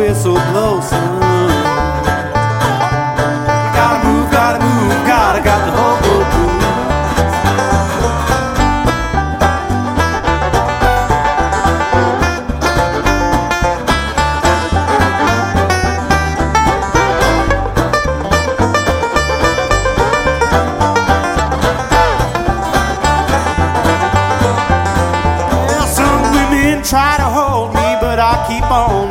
whistle blow, son. Gotta move, got the hobo blues. Well, some women try to hold me, but I keep on